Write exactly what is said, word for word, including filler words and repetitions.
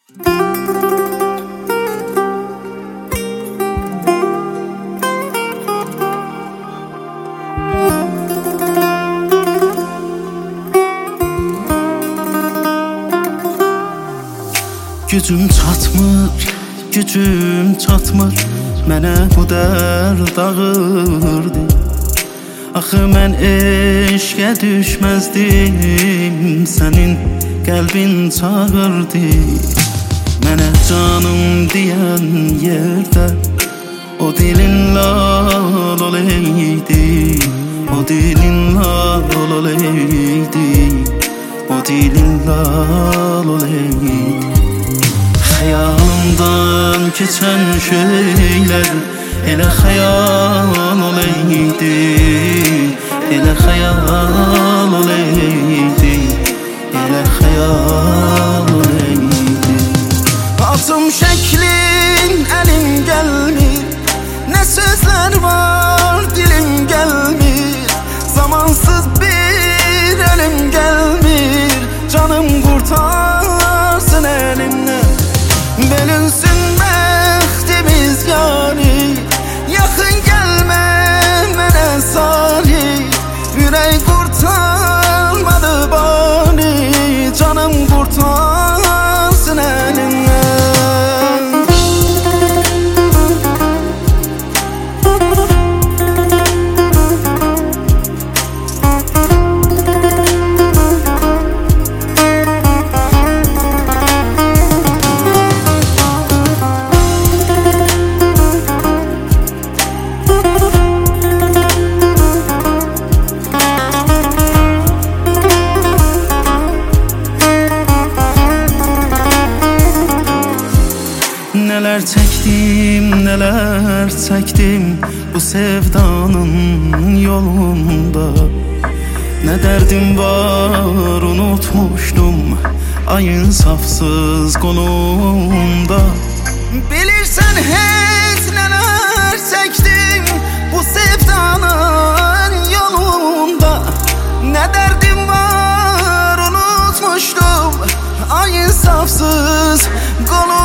Gücüm çatmır, gücüm çatmır, mənə bu dərd ağırdı. Axı mən eşqə düşməzdim, sənin qəlbin çağırdı. Mənə canım deyən yerdə o dilin lal oleydi, o dilin lal oleydi, o dilin lal oleydi. Xəyalımdan keçən şeylər elə xəyal oleydi, elə xəyal oleydi, elə xəyal oleydi. Atım şəklin əlim gəlmir, nə sözlər var dilim gəlmir, zamansız bir əlim gəlmir, canım qurtarsın əlimdən. Bölünsün bəxtimiz yani, yaxın gəlmə mənə salih, ürək qurtarmadı bani, canım qurtarsın əlimdən. Neler çektim, neler çektim bu sevdanın yolunda. Ne derdim var unutmuştum ayın safsız kolunda. Bilirsen hiç neler çektim bu sevdanın yolunda. Ne derdim var unutmuştum ayın safsız kolunda.